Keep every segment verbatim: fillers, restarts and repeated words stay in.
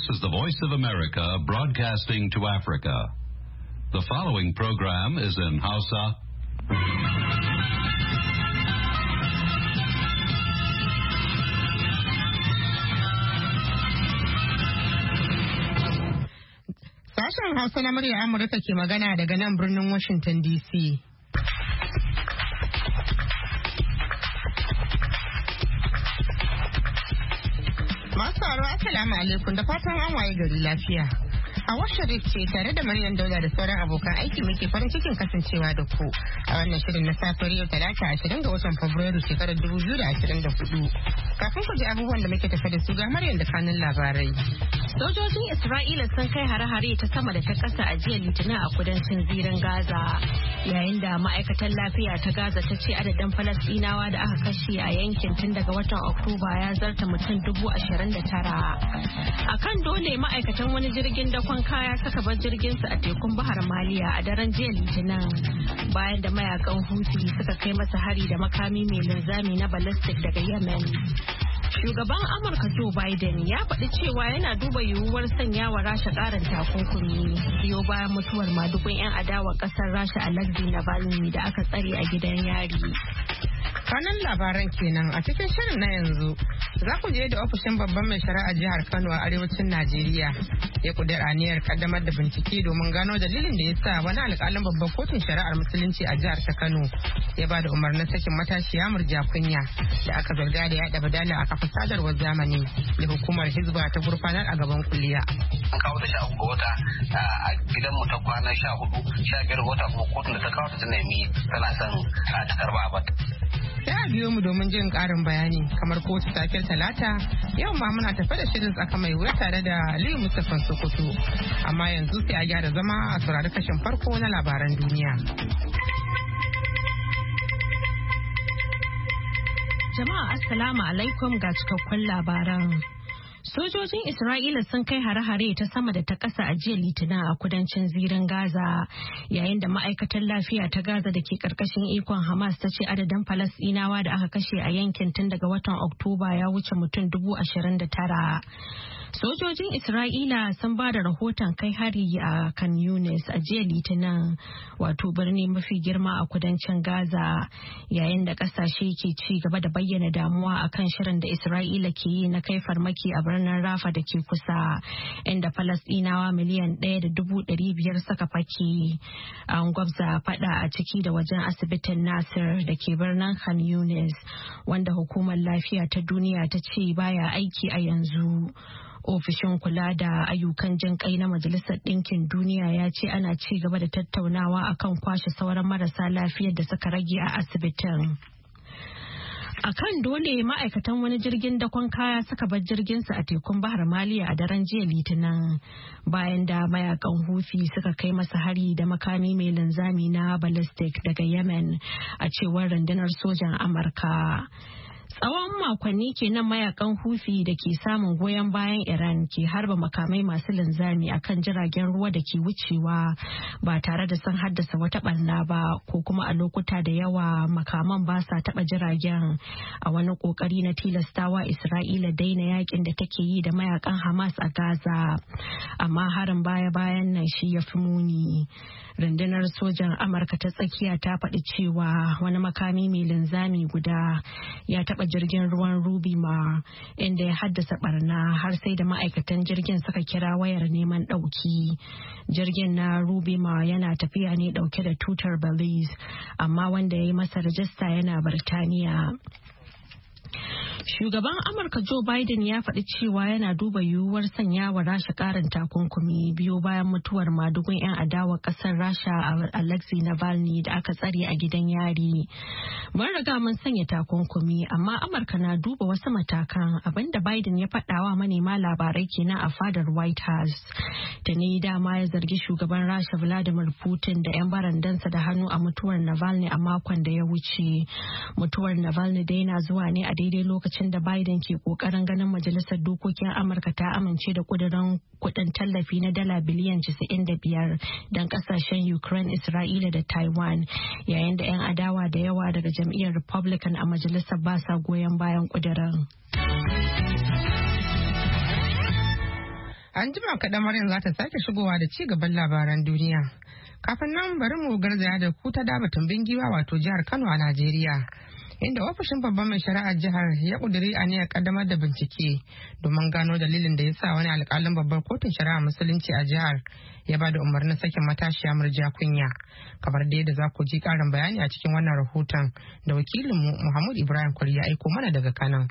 is the Voice of America broadcasting to Africa. The following program is in Hausa. Sashen Hausa na murya Amurka ke magana daga nan birnin Washington D C. Masu aro assalamu alaikum da fatan an waye gari lafiya. Hawa Sharif ce tare da Maryam Dauda da sauran abokan aiki muke farin cikin kasancewa da ku a wannan shirin na safiyar yau talata ashirin ga watan Fabrairu shekarar dubu biyu da ashirin da hudu. Kafin ku ji abubuwan da muke tafe da su ga Maryam da kanun labarai. Sojojin Isra'ila sun kai hare-hare ta sama da ta ƙasa a jiya Litinin a kudancin zirin Gaza, yayin da ma'aikatan lafiya ta Gaza ta ce adadin Falasɗinawa da aka kashe a yankin tun daga watan Oktoba ya zarta mutum dubu ashirin da tara. A kan dole ma'aikatan wani jirgin dakon kaya suka bar jirginsu a tekun Bahar Maliya a daren jiya Litinin, bayan da mayakan Houthi suka kai masa hari da makami mai linzami na ballistic daga Yemen. Shugaban Amurka Joe Biden ya faɗi cewa yana duba yiwuwar sanya wa Rasha ƙarin takunkumi biyo bayan mutuwar madugun 'yan adawar ƙasar Rasha Alexei Navalny da aka tsare a gidan yari. Kanan labaran kenan a cikin shirin na yanzu za ku je da ofishin babban mai shari'a jihar Kano a arewacin Najeriya ya kudura aniyar kaddamar da bincike domin gano dalilin da ya sa wani alƙalin babban kotun shari'ar musulunci a jihar ta Kano ya ba da umarnin sakin matashiya Murja Kunya da aka zarga da yaɗa badala a kafa sadarwar zamani da hukumar Hizba ta gurfanar a gaban kuliya. An kawo ta sha uku wata a gidan mu ta kwana sha hudu sha biyar wata kuma kotun da ta kawo ta nemi tana son ta karba ba. Sai a biyo mu domin jin ƙarin bayani kamar kowace safiyar talata yau ma muna tafe da shirin tsaka mai wuya tare da Aliyu Mustapha Sokoto, amma yanzu sai a gyara zama a saurari kashin farko na labaran duniya. Jama'a assalamu alaikum ga cikakkun labaran. Sojojin Isra'ila sun kai hare-hare ta sama da ta ƙasa a jiya Litinin a kudancin zirin Gaza, yayin da ma'aikatar lafiya ta Gaza da ke ƙarƙashin ikon Hamas ta ce adadin Falasɗinawa da aka kashe a yankin tun daga watan Oktoba ya wuce mutum dubu ashirin da tara. Sojojin Isra'ila sun ba da rahoton kai hari a Khan Yunis a jiya Litinin, wato birni mafi girma a kudancin Gaza, yayin da ƙasashe ke ci gaba da bayyana damuwa akan shirin da Isra'ila ke yi na kai farmaki a birnin Rafa da ke kusa, inda Falasɗinawa miliyan ɗaya da dubu ɗari biyar suka fake. An gwabza faɗa a ciki da wajen asibitin Nasir da ke birnin Khan Yunis, wanda hukumar lafiya ta duniya ta ce baya aiki a yanzu. Ofishin kula da ayyukan jin kai na Majalisar Ɗinkin Duniya ya ce ana ci gaba da tattaunawa akan kwashe sauran marasa lafiyar da suka rage a asibitin. A kan dole ma'aikatan wani jirgin dakon kaya suka bar jirginsu a tekun Bahar Maliya a daren jiya Litinin, bayan da mayakan Houthi suka kai masa hari da makami mai linzami na ballistic daga Yemen, a cewar rundunar sojan Amurka. Tsawon makonni kenan mayakan Houthi da ke samun goyon bayan Iran ke harba makamai masu linzami akan jiragen ruwa da ke wucewa ba tare da sun haddasa wata barna ba, ko kuma a lokuta da yawa makaman ba sa taba jiragen, a wani kokari na tilastawa Isra'ila daina yakin da take yi da mayakan Hamas a Gaza. Amma harin baya-bayan nan shi ya fi muni. Rundunar sojan Amurka ta tsakiya ta faɗi cewa wani makami mai linzami guda ya taɓa jirgin ruwan Ruby Ma, inda ya haddasa barna har sai da ma'aikatan jirgin suka kira wayar neman ɗauki. Jirgin na Ruby Ma yana tafiya ne ɗauke da tutar Belize, amma wanda ya yi masa rajista yana Birtaniya. Shugaban Amurka Joe Biden ya faɗi cewa yana duba yiwuwar sanya wa Rasha ƙarin takunkumi biyo bayan mutuwar madugun 'yan adawa ƙasar Rasha Alexei Navalny da aka tsare a gidan yari. Mun riga mun sanya takunkumi, amma Amurka na duba wasu matakan, abinda Biden ya faɗawa manema labarai kenan a fadar White House. Da ni dama ya zargi shugaban Rasha Vladimir Putin da 'yan barandansa da hannu a mutuwar Navalny a makon da ya wuce. Mutuwar Navalny dai na zuwa ne a daidai lokacin da Biden ke kokarin ganin majalisar dokokin Amurka ta amince da kudirin kudin tallafi na dala biliyan casa'in da biyar don kasashen Ukraine, Isra'ila da Taiwan, yayin da 'yan adawa da yawa daga jam'iyyar Republican a majalisar ba sa goyon bayan kudirin. An jima kaɗan Maryam za ta sake shigowa da ci gaban labaran duniya. Kafin nan bari mu garzaya da ku ta daba tumbin giwa wato jihar Kano a Najeriya. Inda ofishin babban mai shari'ar jihar ya kuduri aniyar kaddamar da bincike domin gano dalilin da ya sa wani alkalin babbar kotun shari'a musulunci a jihar ya ba da umarnin sakin matashiya Murja Kunya. Kamar da yadda za ku ji karin bayani a cikin wannan rahoton da wakilinmu Muhammad Ibrahim Kwari ya aiko mana daga Kano.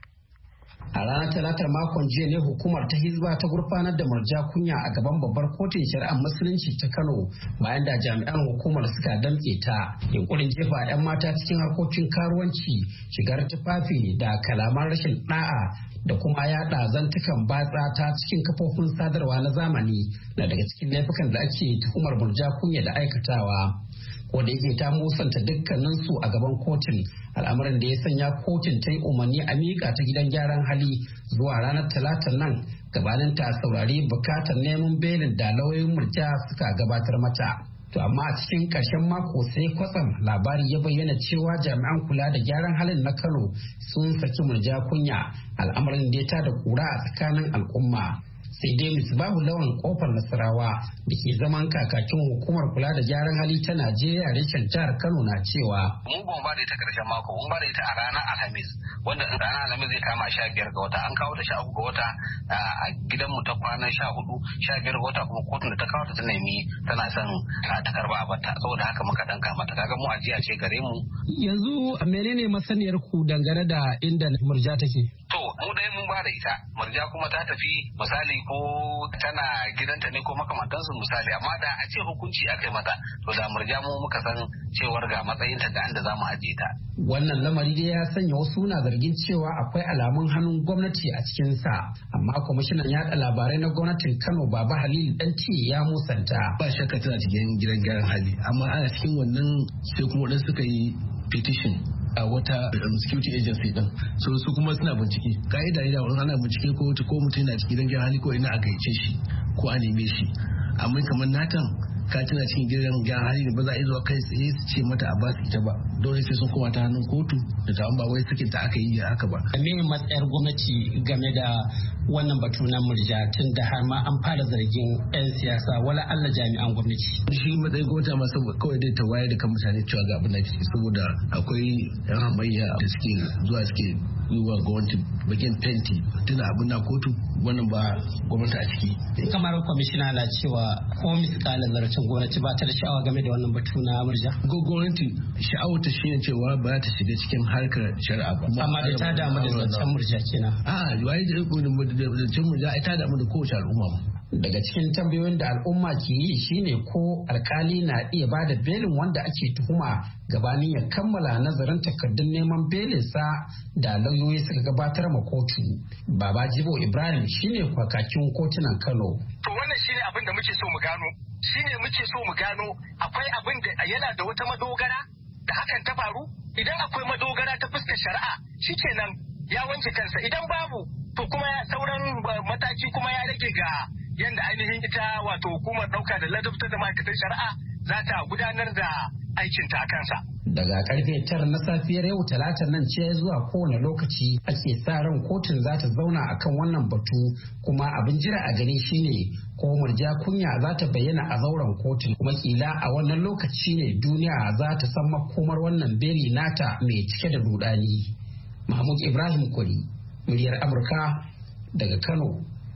A ranar talatar makon jiya ne hukumar ta Hizba ta gurfanar da Murja Kunya a gaban babbar kotun shari'ar musulunci ta Kano bayan da jami'an hukumar suka damƙe ta yunkurin jefa 'yan mata cikin harkokin karuwanci, shigar tufafi da kalaman rashin ɗa'a da kuma yaɗa zantukan batsa ta cikin kafofin sadarwa na zamani na daga cikin laifukan da ake tuhumar Murja Kunya da aikatawa. Ko da yake ta musanta dukkanin su a gaban kotun, al'amarin da ya sanya kotun ta yi umarni a miƙa ta gidan gyaran hali zuwa ranar talatan nan gabanin ta saurari bukatar neman belin da lauyoyin Murja suka gabatar mata. To amma a cikin ƙarshen mako sai kwatsam labari ya bayyana cewa jami'an kula da gyaran halin na Kano sun saki Murja Kunya, al'amarin da ya tada kura a tsakanin al'umma. Sai dai Misbahu Lawan Kofar Nasarawa da ke zaman kakakin hukumar kula da gyaran hali ta Najeriya reshen jihar Kano na cewa mun ba ba da ita karshen mako, mun ba da ita a ranar Alhamis, wanda ranar Alhamis zai kama sha biyar ga wata, an kawo ta sha uku ga wata a gidanmu ta kwana sha hudu, sha biyar ga wata kuma kotun da ta kawo ta ta nemi tana son ta karba a bata, saboda haka muka danka mata. Kaga mu ajiya ce gare mu. Yanzu menene masaniyar ku dangane da inda Murja take? To mu dai mun ba da ita, Murja kuma ta tafi misali ko tana gidanta ne ko makamantansu misali, amma da a ce hukunci aka yi mata to da Murja mu muka san cewar ga matsayinta ga inda za mu ajiye ta. Wannan lamari dai ya sanya wasu na zargin cewa akwai alamun hannun gwamnati a cikinsa, amma kwamishinan yaɗa labarai na gwamnatin Kano Baba Halilu Danti ya musanta. Ba shakka tana cikin gidan gyaran hali, amma ana cikin wannan sai kuma waɗansu suka yi petition a wata security agency din, so su kuma suna bincike. Ka'ida ne da wani ana bincike ko ko mutum yana cikin gidan hali ko ina a gaice shi ko a neme shi, amma kamar natan ka tana cikin gidan gyaran hali ne ba za a yi zuwa kai tsaye su ce mata a ba su ita ba, dole sai sun koma ta hannun kotu da ta ba wai sakin ta aka yi haka ba. Me matsayar gwamnati game da wannan batu na Murja tun da har ma an fara zargin 'yan siyasa wala Allah jami'an gwamnati? Shi matsayin gwamnati ma saboda kawai dai ta wayar da kan mutane cewa ga abin da ke, saboda akwai yan hamayya da suke zuwa suke yi wa gwamnati bakin fenti tuna abin na kotu, wannan ba gwamnati a ciki. Kamar kwamishina na cewa ko miskalin zarafin gwamnati ba ta da sha'awa game da wannan batu na Murja. Gwamnati sha'awar ta shine cewa ba ta shiga cikin harkar shari'a ba. Amma da ta damu da zancen Murja kenan. A wai da zancen Murja ai ta damu da kowace al'umma ba. Daga cikin tambayoyin da al'umma ke yi shine ko alkali na iya ba da belin wanda ake tuhuma gabanin ya kammala nazarin takardun neman belinsa da lauyoyi suka gabatar ma kotu. Baba Jibo Ibrahim shine kwakakin kotunan Kano. To wannan shine abin da muke so mu gano. Shine muke so mu gano akwai abin da yana da wata madogara da hakan ta faru. Idan akwai madogara ta fuskar shari'a shikenan ya wanke kansa, idan babu to kuma sauran mataki kuma ya rage ga yanda ainihin ita wato hukumar ɗauka da ladabtar da ma'aikatan shari'a za ta gudanar da aikinta a kansa. Daga karfe tara na safiyar yau talata nan ce zuwa kowane lokaci ake sa ran kotun za ta zauna akan wannan batu, kuma abin jira a gani shine ko Murja Kunya za ta bayyana a zauren kotun, kuma kila a wannan lokaci ne duniya za ta san makomar wannan beli nata mai cike da rudani. Mahmud Ibrahim Kwari, muryar Amurka daga Kano,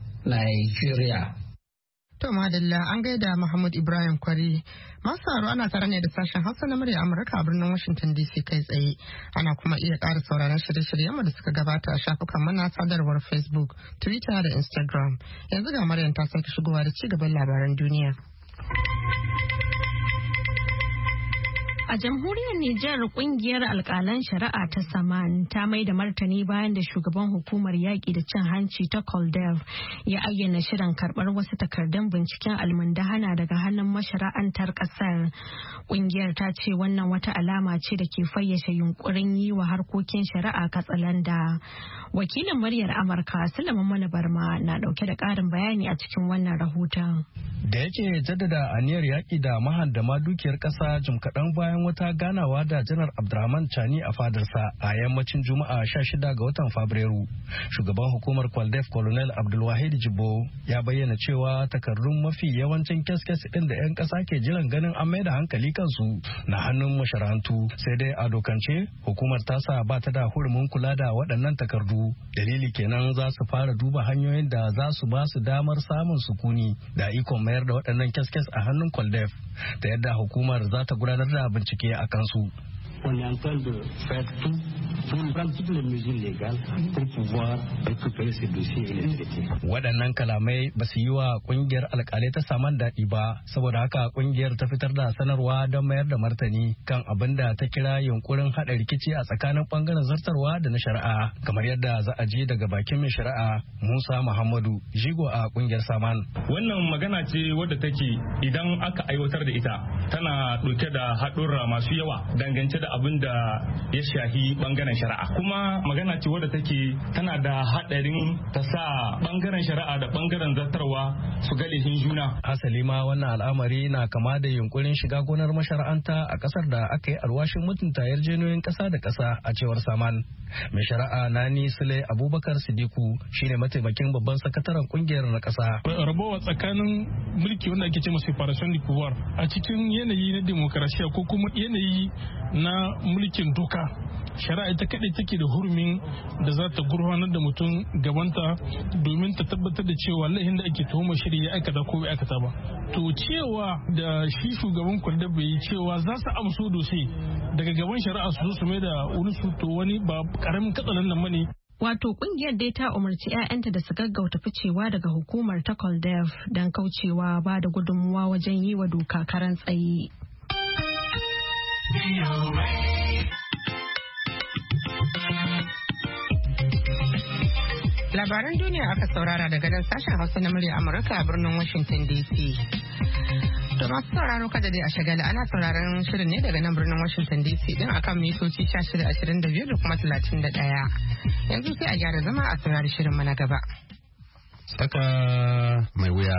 Nigeria. To madalla an gaida Muhammad Ibrahim Kwari. Masu haro ana tare ne da sashen Hausa na murya Amurka a birnin Washington D C kai tsaye. Ana kuma iya ƙara sauraron shirye-shiryen da suka gabata a shafukan mana sadarwar Facebook, Twitter da Instagram. Yanzu ga Maryam ta sake shigowa da ci gaban labaran duniya. A jamhuriyar Nijar kungiyar alkalan shari'a ta Saman ta mai da martani bayan da shugaban hukumar yaƙi da cin hanci ta Koldev ya ayyana shirin karɓar wasu takardun binciken almundahana daga hannun mashara'antar ƙasar. Kungiyar ta ce wannan wata alama ce da ke fayyace yunkurin yi wa harkokin shari'a katsalanda. Wakilin muryar Amurka Sulaiman Mana Barma na dauke da karin bayani a cikin wannan rahoton. Da yake jaddada aniyar yaƙi da mahandama dukiyar ƙasa jim kaɗan bayan wata ganawa da janar Abdurrahman Chani a fadarsa a yammacin Juma'a sha shida ga watan Fabrairu. Shugaban hukumar Kwaldef Colonel Abdulwahid Jibo ya bayyana cewa takardun mafi yawancin kes-kes ɗin da 'yan ƙasa ke jiran ganin an maida hankali kansu na hannun masharantu, sai dai a dokance hukumar tasa ba ta da hurumin kula da waɗannan takardu. Dalili kenan za su fara duba hanyoyin da za su ba su damar samun sukuni da ikon mayar da waɗannan kes-kes a hannun Kwaldef ta yadda hukumar za ta gudanar da bincike a kansu. On est en train de faire tout pour prendre toutes les mesures légales pour pouvoir récupérer ces dossiers et les traiter. Waɗannan kalamai ba su yi wa ƙungiyar alƙalai ta saman daɗi ba, saboda haka ƙungiyar ta fitar da sanarwa don mayar da martani kan abin da ta kira yunkurin haɗa rikici a tsakanin ɓangaren zartarwa da na shari'a, kamar yadda za a ji daga bakin mai shari'a Musa Muhammadu, jigo a ƙungiyar Saman. Wannan magana ce wadda take idan aka aiwatar da ita tana ɗauke da haɗurra masu yawa dangance da abin da ya shahi bangaren shari'a, kuma magana ce wadda take tana da hadarin ta sa bangaren shari'a da bangaren zartarwa su ga laifin juna. Hasali ma wannan al'amari na kama da yunkurin shiga gonar mashara'anta a kasar da aka yi alwashin mutunta yarjejeniyoyin kasa da kasa a cewar Saman. Mai shari'a Nani Sule Abubakar Sidiku shine mataimakin babban sakataren kungiyar na kasa. Rabawa tsakanin mulki wanda ake cewa separation du pouvoir a cikin yanayi na demokarasiya ko kuma yanayi na mulkin doka, shari'a ita kaɗai take da hurumin da za ta gurfanar da mutum gabanta domin ta tabbatar da cewa laihin da ake tuhumar shirya ya aikata ko bai aikata ba. To cewa da shi shugaban kwalda bai yi cewa za su amso dose daga gaban shari'a su zo su mai da wani su to wani ba karamin katsalan nan bane. Wato kungiyar dai ta umarci 'ya'yanta da su gaggauta ficewa daga hukumar ta Kwaldef don kaucewa ba da gudunmuwa wajen yi wa doka karan tsaye. Labaran duniya aka saurara daga nan sashen Hausa na murya Amurka a birnin Washington D C. To masu sauraro kada dai a shagala ana sauraron shirin ne daga nan birnin Washington D C din akan mitoci shida ashirin da biyar da kuma talatin da ɗaya. Yanzu sai a gyara zama a saurari shirin mana gaba. Tsaka mai wuya.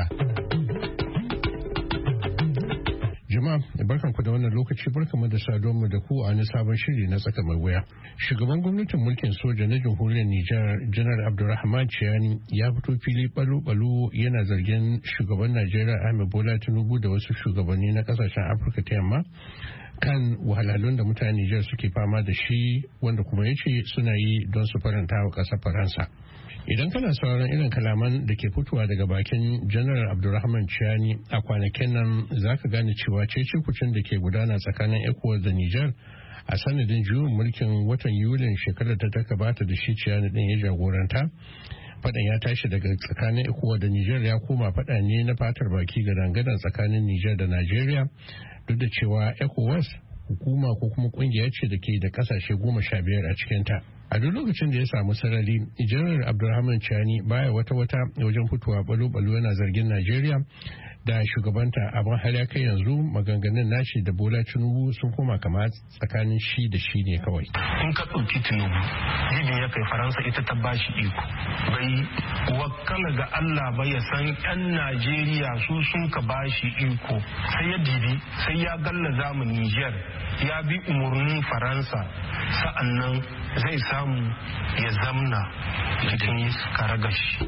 Jama'a barkanku da wannan lokaci barkanmu da saduwa da ku a wani sabon shiri na tsaka mai wuya. Shugaban gwamnatin mulkin soja na jamhuriyar Nijar Janar Abdulrahman Chiani ya fito fili balo-balo yana zargin shugaban Najeriya Ahmed Bola Tinubu da wasu shugabanni na kasashen Afirka ta yamma kan wahalhalun da mutanen Nijar suke fama da shi wanda kuma ya ce suna yi don su faranta wa ƙasar Faransa. Idan kana sauran irin kalaman da ke fitowa daga bakin Janar Abdulrahman Chiani a kwanakin nan za ka gane cewa cece kucin da ke gudana tsakanin ECOWAS da Nijar a sanadin juyin mulkin watan Yulin shekarar da ta gabata da shi Chiani din ya jagoranta. Fadan ya tashi daga tsakanin ECOWAS da Nijar ya koma fada ne na fatar baki ga dangadan tsakanin Nijar da Najeriya, duk da cewa ECOWAS hukuma ko kuma kungiya ce da ke da kasashe goma sha biyar a cikinta. A duk lokacin da ya samu sarari, Janar Abdulrahman Chiani baya wata-wata wajen fitowa balo-balo yana zargin Najeriya da shugabanta, abin har ya kai yanzu maganganun nashi da Bola Tinubu sun koma kama tsakanin shi da shi ne kawai. In ka ɗauki Tinubu, jibin ya kai Faransa ita ta bashi iko. Bai wakala ga Allah ba ya san 'yan Najeriya su sun ka bashi iko. Sai ya dibi, sai ya gallaza mu Niger, ya bi umarnin Faransa, sa'annan zai samu ya zamna cikin karagashi.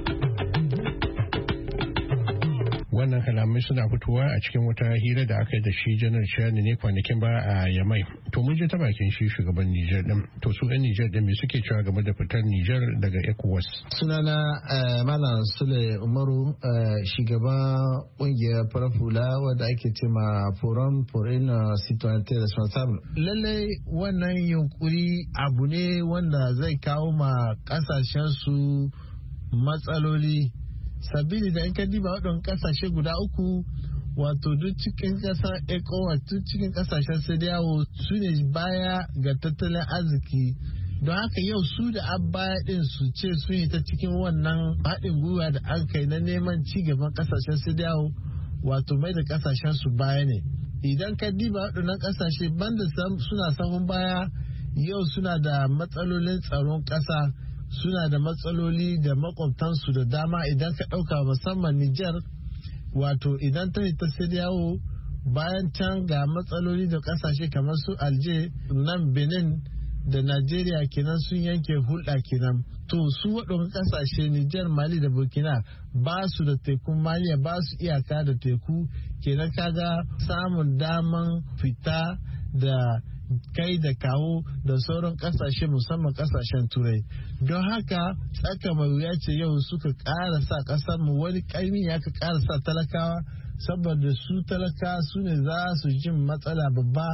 Wannan kalamai suna fitowa a cikin wata hira da aka yi da shi Janar Chiani ne kwanakin ba a Yamai. To mun je ta bakin shi shugaban Nijar din. To su ɗan Nijar din me suke cewa game da fitar Nijar daga ECOWAS? Sunana Malam Sule Umaru, shugaban ƙungiyar farafula wadda ake ce ma Forum for une Citoyenneté Responsable. Lallai wannan yunkuri abu ne wanda zai kawo ma ƙasashen su matsaloli. Sabili da in ka diba waɗannan ƙasashe guda uku, wato duk cikin ƙasar ECOWAS, duk cikin ƙasashen Sadiyawo su ne baya ga tattalin arziki. Don haka yau su da abaya ɗin su ce sun yi ta cikin wannan haɗin gwiwa da an kai na neman ci gaban ƙasashen Sadiyawo, wato mai da ƙasashen su baya ne. Idan ka diba waɗannan ƙasashe banda suna sahun baya, yau suna da matsalolin tsaron ƙasa suna da matsaloli da makwabtansu da dama idan ka ɗauka musamman Nijar wato idan ta ta sai yawo bayan can ga matsaloli da ƙasashe kamar su Alje nan Benin da Najeriya kenan sun yanke hulɗa kenan to su waɗanda ƙasashe Nijar Mali da Burkina ba su da tekun Maliya ba su iyaka da teku kenan kaga samun daman fita da kai da kawo da sauran kasashe musamman kasashen turai don haka tsaka mai wuya ce yau suka ƙara sa ƙasar mu wani ƙaimi ya ka ƙara sa talakawa saboda su talaka su ne za su jin matsala babba.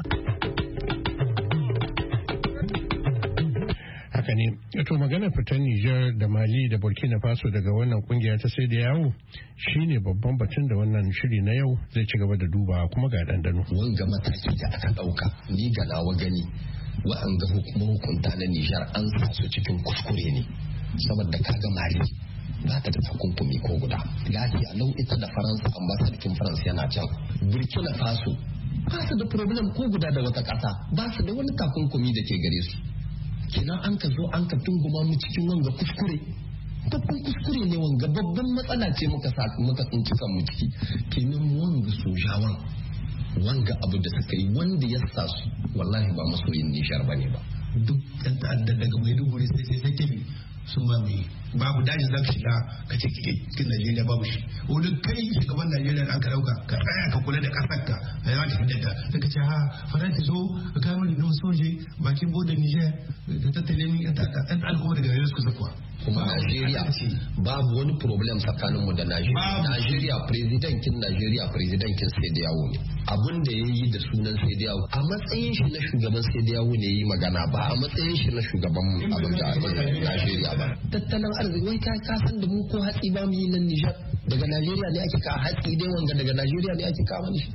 Haka ne, to magana fitar Nijar da Mali da Burkina Faso daga wannan kungiya ta sai da yawo shine babban batun da wannan shiri na yau zai ci gaba da duba kuma ga dandano. Wanga mataki da aka dauka ni ga nawa gani wa'anga hukunta na Nijar an sa su cikin kuskure ne saboda kaga Mali ba ta da takunkumi ko guda. Lafiya lau ita da Faransa ambasadakin Faransa yana can. Burkina Faso ba su da problem ko guda da wata ƙasa ba su da wani takunkumi da ke gare su. Kenan an ka zo an ka tunguma mu cikin wanga kuskure babban kuskure ne wanga babban matsala ce muka sa muka tsinci kan mu ciki kenan wanga sojawan wanga abu da suka yi wanda ya sa su wallahi ba masoyin Nijar bane ba duk ɗan ta'adda daga Maiduguri sai sai sai kebi sun ba mai babu daji za ka shiga ka ce cikin Najeriya babu shi wani kai shugaban Najeriya da aka dauka ka tsaya ka kula da kasar ka a yawan tafi da ta ka ce ha faranti zo ka kama da soje bakin bodin Nijar da tattalin yan al'umma daga yau suka zakuwa kuma Najeriya babu wani problem tsakanin mu da Najeriya Najeriya presidentin Najeriya presidentin sai da yawo ne abin da ya yi da sunan sai da yawo a matsayin shi na shugaban sai da yawo ne yi magana ba a matsayin shi na shugaban abin da Najeriya ba tattalin arziki wai ka san da mu ko hatsi ba mu yi nan Nijar daga Najeriya ne ake ka hatsi dai wanga daga Najeriya ne ake kawo shi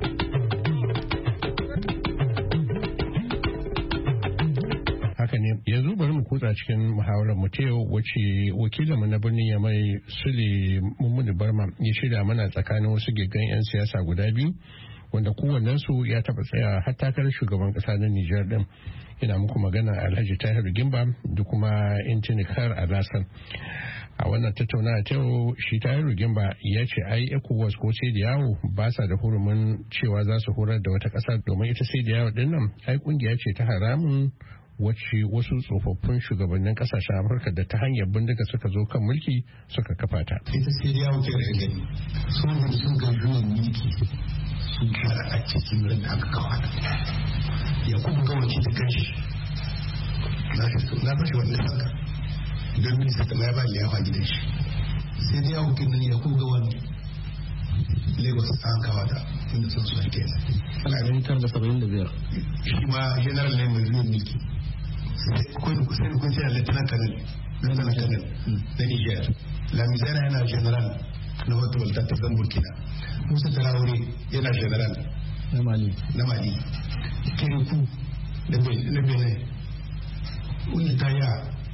haka ne yanzu bari mu kutsa cikin muhawarar mu ta yau wacce wakilinmu na birnin Yamai Sule Mummuni Barma ya shirya mana tsakanin wasu giggan 'yan siyasa guda biyu wanda kowannensu ya taɓa tsaya har takarar shugaban ƙasa na Nijar din ina muku magana Alhaji Tahiru Gimba da kuma Intinikar Alasan a wannan tattaunawa ta yau shi Tahiru Gimba ya ce ai ECOWAS ko sai da yawo ba sa da hurumin cewa za su horar da wata ƙasa domin ita sai da yawo din nan ai kungiya ce ta haramun wacce wasu tsofaffin shugabannin kasashen Afirka da ta hanyar bindiga suka zo kan mulki suka kafa ta. Ita sai da yawo ke da gani sun sun ga juyin mulki sun fara a cikin ran da aka kawo ta. Ya kuma ga wani da kanshi. Na shi na bashi wannan saka. Don minista ta mai ba ya faɗi da shi. Sai da yawo kin nan ya kuma ga wani Lagos an kawo ta inda sun so ake. Ana ganin tar da saba'in da biyar. Shi ma general ne mai juyin mulki. sai kun ce lieutenant colonel lieutenant colonel na Niger Lamizana yana general na wata walta ta zan Burkina Musa Traore yana general na Mali na Mali Kirikou na Benin wanda ta ya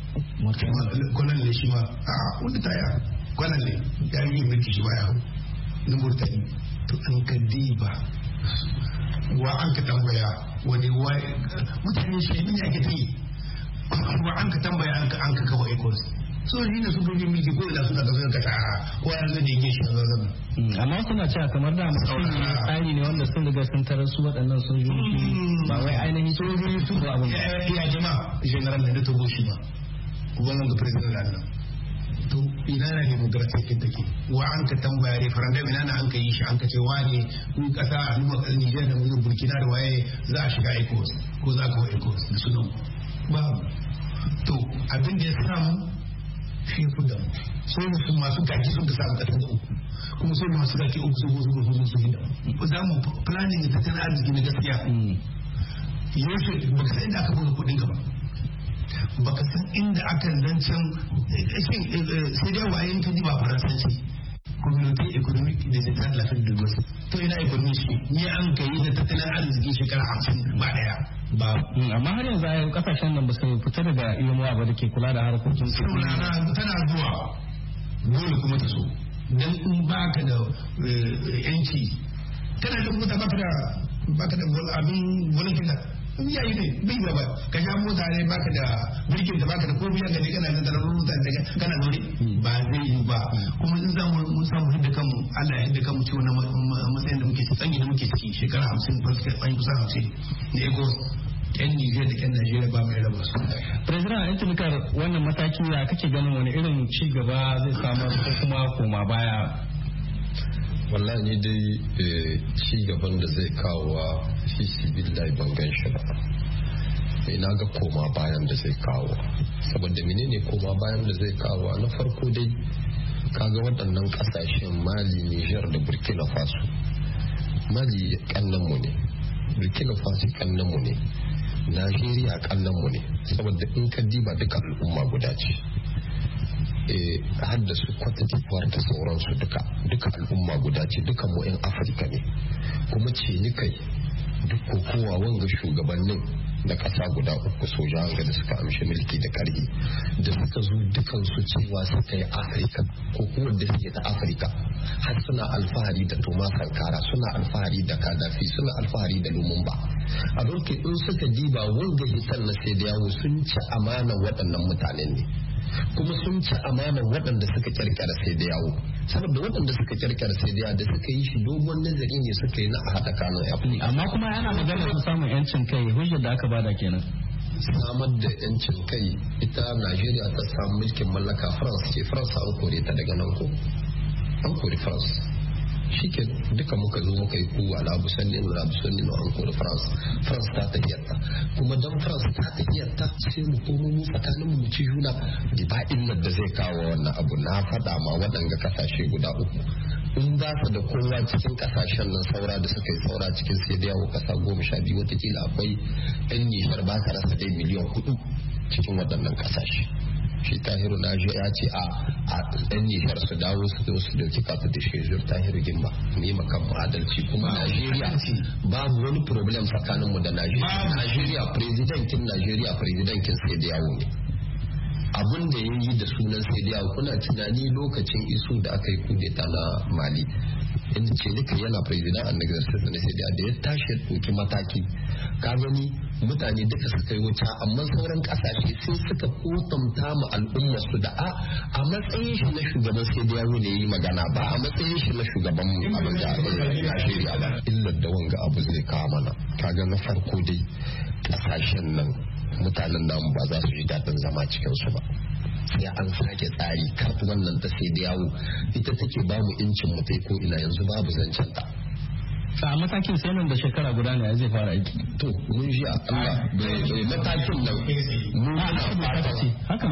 kwanan ne shi ma a wanda ta ya kwanan ne ya yi mulki shi ma ya hau na Murtani to an ka diba wa an ka tambaya wani mutane shi ne ake ta yi kuma an ka tambaya an ka an ka kawo ecos so shi ne sun fi miki ko da suna da suka kasa ko ya zai yake shi zazzabi amma suna cewa kamar da tsari ne wanda sun riga sun tarar su waɗannan sojoji ba wai ainihin sojoji su ba abin ya jama'a general ne da togo shi ba wannan ga president Allah to ina na demokrasi kin take wa an ka tambaya referendum ina na an ka yi shi an ka ce wani ku kasa a Niger da Burkina da waye za a shiga ecos ko za ka ecos da sunan babu to abin da ya samu shi ya fi da mu sai da sun masu gaji sun ka samu kasar da uku kuma sai masu gaji uku su gozu gozu su hinda za mu planning da tattalin arziki na gaskiya yaushe baka san inda aka buga kudin ka ba baka san inda aka zancen sai dai wayan ka ba faransanci community economic da zai ta lafiyar da wasu to ina economic shi ni an ka yi da tattalin arziki shekara hamsin ba daya ba amma har yanzu ayyukan kasashen nan ba su fita daga iyamuwa ba da ke kula da harkokin su tana zuwa dole kuma ta so dan in baka da yanci kana da kuma baka da baka da abin wani kila yayi ne bai gaba ka sha mota ne baka da birkin da baka da komai ga ne kana da daren mota da kana zaune ba zai yi ba kuma in zamu mun samu hidda kanmu Allah ya hidda kanmu ci wannan matsayin da muke tsangi da muke ciki shekara hamsin ba su kai kusan hamsin ne ego yan Nijar da yan Najeriya ba mai raba su. President Antinikar wannan mataki ya kake ganin wani irin ci gaba zai samar ko kuma koma baya? Wallahi ni dai ci gaban da zai kawo fi sibillahi ban gan shi ba. Ina ga koma bayan da zai kawo. Saboda menene koma bayan da zai kawo? Na farko dai kaga waɗannan ƙasashen Mali, Nijar da Burkina Faso. Mali kannanmu ne, Burkina Faso kannanmu ne. Najeriya kallonmu ne saboda in ka diba duka al'umma guda ce har da su kwata tifuwar da sauransu duka duka al'umma guda ce duka mu 'yan Afirka ne kuma ce ni kai duk kowa wanga shugabannin da ƙasa guda uku soja da suka amshi mulki da ƙarfi da suka zo dukansu cewa suka yi Afirka ko kuma da suke ta Afirka har suna alfahari da Thomas Sankara suna alfahari da Gaddafi suna alfahari da Lumumba a lokacin in suka diba wanga hitar na sai da yawo sun ci amanar waɗannan mutanen ne kuma sun ci amanar waɗanda suka kirkira sai da yawo saboda waɗanda suka kirkira sai da yawo da suka yi shi dogon nazari ne suka yi na a haɗa kanun yafi amma kuma yana magana su samun yancin kai hujjar da aka bada kenan samar da yancin kai ita Najeriya ta samu mulkin mallaka France ce France an kore ta daga nan ko an kore France shike duka muka zo muka yi kuwa labu sanni na labu sanni na an kore France France ta tahiyarta kuma don France ta tahiyarta sai mu komo mu tsakanin mu ci juna da ba illar da zai kawo wannan abu na faɗa ma waɗanga kasashe guda uku in ba su da kowa cikin kasashen nan saura da suka yi saura cikin sai da yawo kasa goma sha biyu watakila akwai yan Nijar ba ta rasa dai miliyan hudu cikin waɗannan kasashe shi Tahiru na ya ce a yan Nijar su dawo su zo su dauki kafin da shezur Tahiru Gimba ne makan adalci kuma Najeriya babu wani problem tsakaninmu da Najeriya Najeriya presidentin Najeriya presidentin sai da yawo ne abin da ya yi da sunan sai da yawo kuna tunani lokacin isu da aka yi kudeta na Mali inda ce duka yana president an exercise na sai da ya tashi ya ɗauki mataki ka gani mutane duka suka yi wuta amma sauran kasashe sai suka kotamta ma al'umma su da a a matsayin shi na shugaban sai da yawo ne yi magana ba a matsayin shi na shugaban abin da Najeriya ba illar da wanga abu zai kawo mana kaga na farko dai kasashen nan mutanen namu ba za su ji daɗin zama cikin su ba sai an sake tsari kafin wannan ta sai da yawo ita take ba mu incin mu ko ina yanzu babu zancen ta a matakin sai nan da shekara guda ne zai fara aiki to mun ji Allah bai matakin nan mu ba fata haka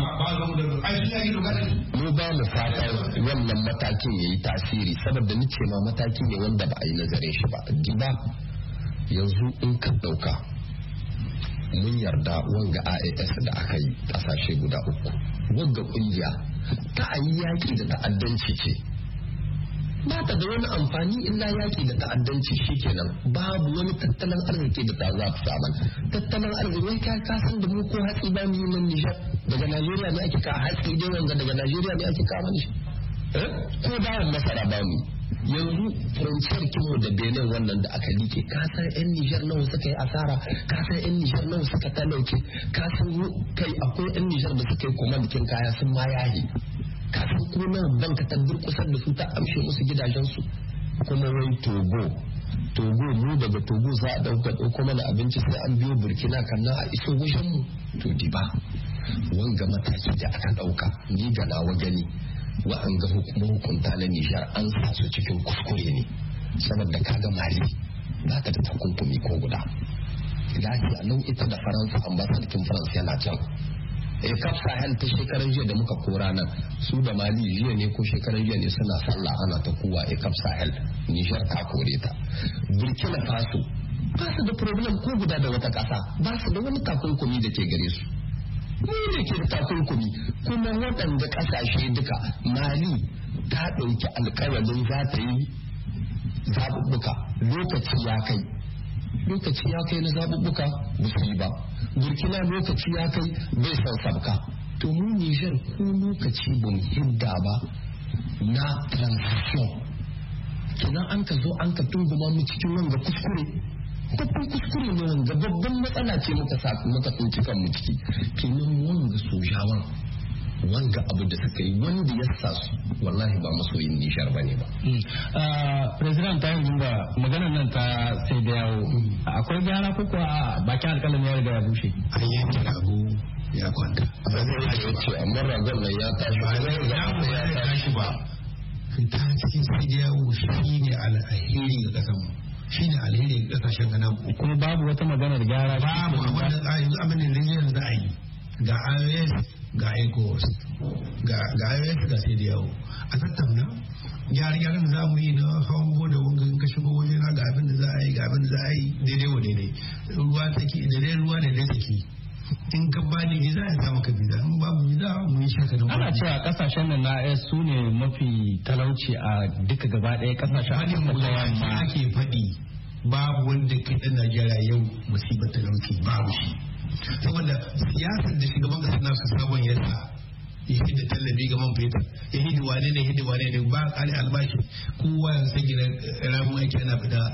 mu ba mu fata wannan matakin yayi tasiri saboda ni ce ma mataki ne wanda ba a yi nazarin shi ba ba yanzu in ka dauka mun yarda wanga I A S da aka yi kasashe guda uku wanga kungiya ta ayi yaki da ta'addanci ce ba ta da wani amfani illa yaki da ta'addanci shikenan babu wani tattalin arziki da ta za ta samu tattalin arziki wai ka kasan da mu ko hatsi ba mu nan Nijar daga Najeriya ne ake ka hatsi dai wanga daga Najeriya ne ake kawo shi eh ko dawon masara ba mu yanzu frontier kinmu da Benin wannan da aka like ka san yan Nijar nawa suka yi asara ka san yan Nijar nawa suka talauke ka san kai akwai yan Nijar da suka yi komandikin kaya sun ma yahi kafin kuma banka ta durkusar da su ta amshe musu gidajensu kuma wai Togo Togo mu daga Togo za a dauka dauko mana abinci sai an biyo Burkina kannan a iso wajen mu to di ba wanga mataki da aka dauka ni ga nawa gani wa'anga hukunta na Nijar an sa su cikin kuskure ne saboda kaga Mali ba ta da takunkumi ko guda lafiya nan ita da Faransa ambasadin Faransa yana can eh kaf Sahel ta shekaran jiya da muka kora nan su da Mali jiya ne ko shekaran jiya ne suna sallah ana ta kuwa eh kaf Sahel Nijar ta kore ta Burkina Faso ba su da problem ko guda da wata kasa ba su da wani takunkumi da ke gare su mu ne ke da takunkumi kuma waɗanda ƙasashe duka Mali ta ɗauki alƙawarin za ta yi zaɓuɓɓuka lokaci ya kai lokaci ya kai na zaɓuɓɓuka ba su yi ba Burkina lokaci ya kai bai san sabka to mu Nijar ko lokaci ban hidda ba na transition kenan an ka zo an ka tunguma mu cikin wanga kuskure babban kuskure ne wanga babban matsala ce muka sa muka tsinci kanmu ciki kenan wanga sojawan wanga abu da suka yi wanda ya sa su wallahi ba masoyin nishar ba ne ba. President ta yanzu ba maganar nan ta sai da yawo akwai gyara ko kuwa bakin alƙalami ya riga ya bushe. An yanke rago ya kwanta. Amma ragon nan ya tashi ba ya tashi ba. Fita cikin sai da yawo shi ne alheri ga ƙasar mu. Shi ne alheri ga ƙasashen gana mu. Kuma babu wata maganar gyara. Babu abin da rijiyar za a yi ga I O S ga ECOWAS ga I O S ga sai da yawo a tattauna gyare-gyaren za mu yi na hawan boda wanga in ka shigo waje na ga abin da za a yi ga abin da za a yi daidai wa daidai ruwa take daidai ruwa daidai take in ka bani visa ya samu ka visa in babu visa mu yi shaka da ana cewa kasashen nan na S su ne mafi talauci a duka gaba ɗaya kasashen Afirka ta yamma ake faɗi babu wanda kai ɗan Najeriya yau musibar talauci babu shi saboda siyasar da shugaban kasa na su sabon yasa ya hidda tallafi ga man fetur ya hidda wane ne hidda wane ne ba kare albashi kowa ya san gina ramun aiki ana fita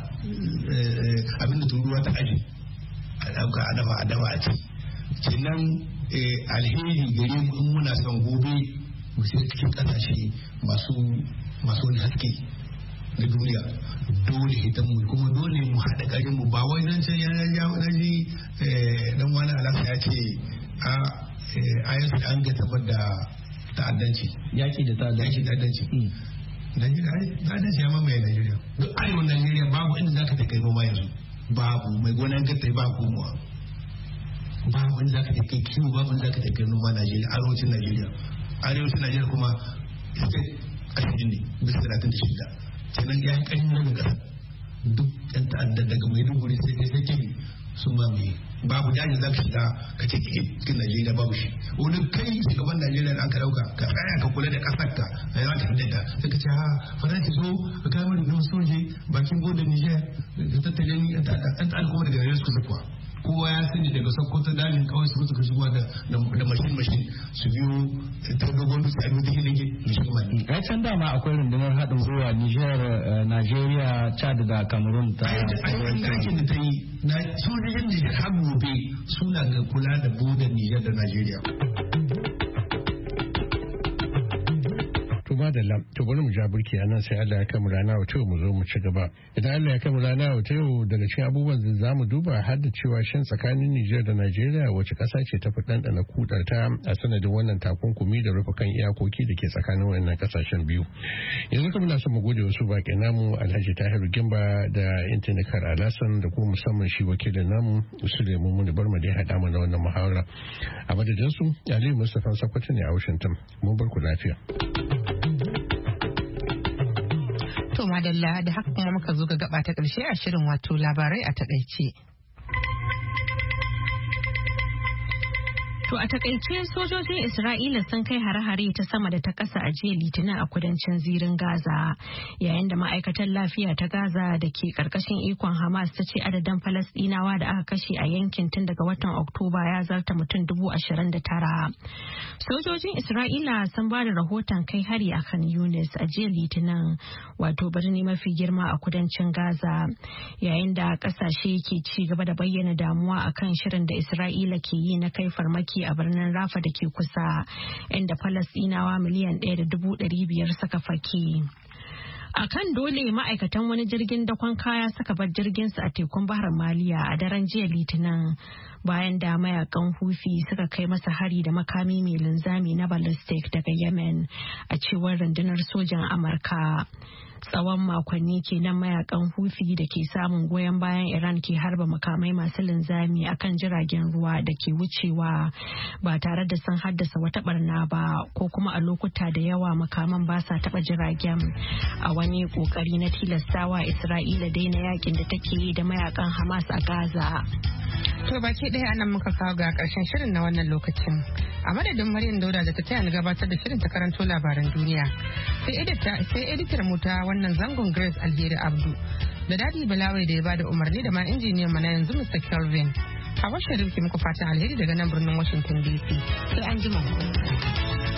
abinda turuwa ta aji a dauka a dafa a dafa a ci kenan alheri gare mu in muna son gobe mu sai cikin kasashe masu masu wani haske na duniya dole hitan mu kuma dole mu haɗa ƙarin mu ba wai nan can yana ja wani dan wani alaka ya ce a ayyansu an ga tabar da ta'addanci yaki da ta'addanci ta'addanci Najeriya ta'addanci ya mamaye Najeriya duk arewa Najeriya babu inda zaka ta kai noma yanzu babu mai gonan gata ba komowa babu inda zaka ta kai kiwo babu inda zaka ta kai noma Najeriya arewacin Najeriya arewacin Najeriya kuma state ashirin ne bisa talatin da shida kenan ya yi ƙarfin nan ƙasa duk ɗan ta'addar daga Maiduguri sai kai sai kimi sun mamaye babu daji za ka shiga ka ce cikin Najeriya babu shi wani kai shugaban Najeriya da aka ɗauka ka tsaya ka kula da ƙasar ka a yawan ka da sai ka ce ha faranti so ka kai mana don soje bakin godon Niger ka tattale ni ɗan ta'addar kuma daga Najeriya suka zakuwa kowa ya sani daga sokoto dalin kawai su suka shigo da da mashin mashin su biyo ta dogon dutse a dutse ne ke shi mali ai can dama akwai rundunar haɗin gwiwa Niger Nigeria Chad da Cameroon ta aikin da ta yi na sojojin Niger har gobe suna ga kula da bodar Niger da Nigeria madalla to bari mu ja burki a nan sai Allah ya kama rana wata mu zo mu ci gaba idan Allah ya kama rana wata yau daga cikin abubuwan da za mu duba har da cewa shin tsakanin Nijar da Najeriya wace ƙasa ce ta fi ɗanɗana kudarta a sanadin wannan takunkumi da rufe kan iyakoki da ke tsakanin wannan ƙasashen biyu yanzu kuma na son mu gode wasu baƙi namu Alhaji Tahiru Gimba da Intanet Kar Alasan da kuma musamman shi wakilin namu Suleiman Muni Barma da ya haɗa mana wannan muhawara a madadin su Aliyu Mustapha Sakwato ne a Washington mun bar ku lafiya. To madalla da haka kuma muka zo ga gaba ta ƙarshe a shirin wato labarai a taƙaice. To a takaice sojojin Isra'ila sun kai hare-hare ta sama da ta ƙasa a jiya Litinin a kudancin zirin Gaza, yayin da ma'aikatar lafiya ta Gaza da ke ƙarƙashin ikon Hamas ta ce adadin Falasɗinawa da aka kashe a yankin tun daga watan Oktoba ya zarta mutum dubu ashirin da tara. Sojojin Isra'ila sun ba da rahoton kai hari a Khan Yunis a jiya Litinin, wato birni mafi girma a kudancin Gaza, yayin da ƙasashe ke ci gaba da bayyana damuwa akan shirin da Isra'ila ke yi na kai farmaki a birnin Rafa da ke kusa, inda Falasɗinawa miliyan ɗaya da dubu ɗari biyar suka fake. A kan dole ma'aikatan wani jirgin dakon kaya suka bar jirginsu a tekun Bahar Maliya a daren jiya Litinin bayan da mayakan Hufi suka kai masa hari da makami mai linzami na ballistic daga Yemen, a cewar rundunar sojan Amurka. Tsawon makonni kenan mayakan Hufi da ke samun goyon bayan Iran ke harba makamai masu linzami akan jiragen ruwa da ke wucewa ba tare da sun haddasa wata barna ba, ko kuma a lokuta da yawa makaman ba sa taba jiragen, a wani kokari na tilastawa Isra'ila daina yakin da take yi da mayakan Hamas a Gaza. To baki ɗaya anan muka kawo ga ƙarshen shirin na wannan lokacin. A madadin Maryam Dauda da ta taya ni gabatar da shirin ta karanto labaran duniya. Sai editar mu ta wannan zangon Grace Alheri Abdu. Da Dadi Balawai da ya bada umarni da ma injiniyan mu na yanzu Mister Kelvin. Hawa Sharif ki muku fatan alheri daga nan birnin Washington D C. Sai an jima.